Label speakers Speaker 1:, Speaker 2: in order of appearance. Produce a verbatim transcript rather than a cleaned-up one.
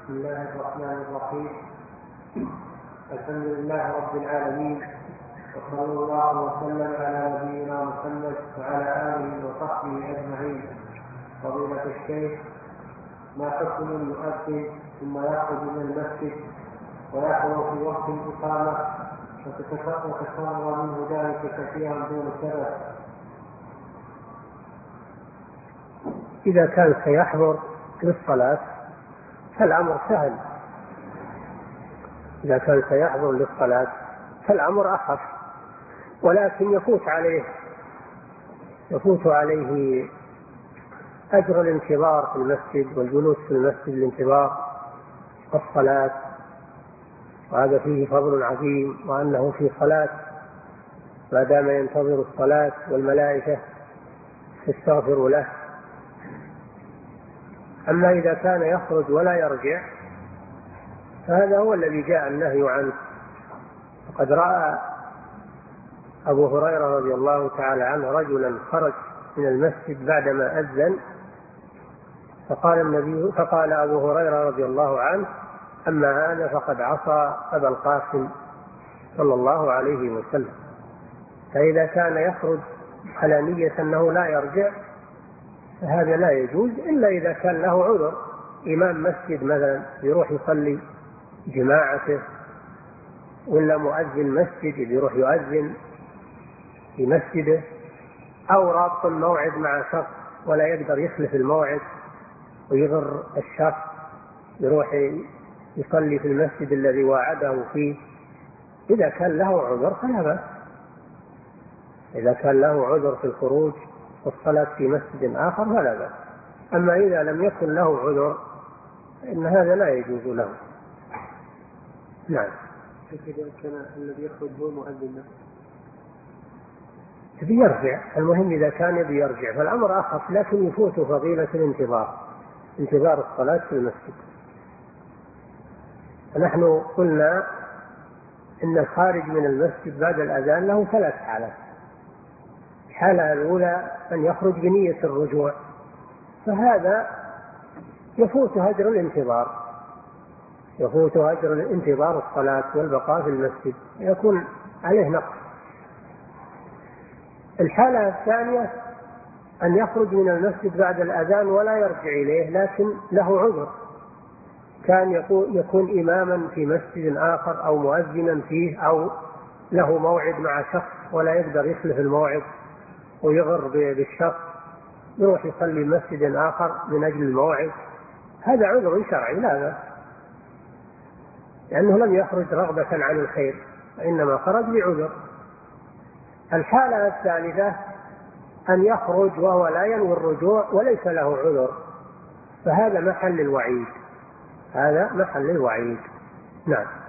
Speaker 1: بسم الله الرحمن الرحيم. الحمد لله رب العالمين، وصلى الله وسلم على نبينا محمد وعلى آله وصحبه أجمعين. فضيلة الشيخ، ما حكم المؤذن ثم يخرج من المسجد ويحضر في وقت الإقامة وتكرر منه ذلك كثيرا دون سبب؟
Speaker 2: إذا كان سيحضر للصلاة فالأمر سهل، إذا كان سيحضر للصلاة فالأمر أخف، ولكن يفوت عليه يفوت عليه أجر الانتظار في المسجد والجلوس في المسجد لانتظار الصلاة، وهذا فيه فضل عظيم، وأنه في صلاة ما دام ينتظر الصلاة والملائكة تستغفر له. أما إذا كان يخرج ولا يرجع فهذا هو الذي جاء النهي عنه. وقد رأى أبو هريرة رضي الله تعالى عنه رجلا خرج من المسجد بعدما أذن، فقال النبي فقال أبو هريرة رضي الله عنه: أما هذا فقد عصى أبا القاسم صلى الله عليه وسلم. فإذا كان يخرج على نية أنه لا يرجع فهذا لا يجوز، إلا إذا كان له عذر، إمام مسجد مثلا يروح يصلي جماعته، ولا مؤذن مسجد يروح يؤذن في مسجده، أو رابط الموعد مع شخص ولا يقدر يخلف الموعد ويغر الشخص يروح يصلي في المسجد الذي واعده فيه. إذا كان له عذر فلا بأس، إذا كان له عذر في الخروج والصلاة في مسجد آخر فلا بأس. أما إذا لم يكن له عذر إن هذا لا يجوز له. نعم.
Speaker 1: إذا كان الذي يخرج هو مؤذن
Speaker 2: يرجع، المهم إذا كان يبي يرجع فالأمر أخف، لكن يفوت فضيلة الانتظار، انتظار الصلاة في المسجد. نحن قلنا إن الخارج من المسجد بعد الأذان له ثلاث حالات. الحالة الأولى أن يخرج بنية الرجوع، فهذا يفوت هجر الانتظار، يفوت هجر الانتظار الصلاة والبقاء في المسجد، يكون عليه نقص. الحالة الثانية أن يخرج من المسجد بعد الأذان ولا يرجع إليه، لكن له عذر، كان يكون إماما في مسجد آخر أو مؤذنا فيه، أو له موعد مع شخص ولا يقدر يخلف الموعد ويغر بالشخص يروح يصلي مسجد آخر من أجل الموعد، هذا عذر شرعي لا بأس، لأنه لم يخرج رغبة عن الخير وإنما خرج بعذر. الحالة الثالثة أن يخرج وهو لا ينوي الرجوع وليس له عذر، فهذا محل الوعيد، هذا محل الوعيد. نعم.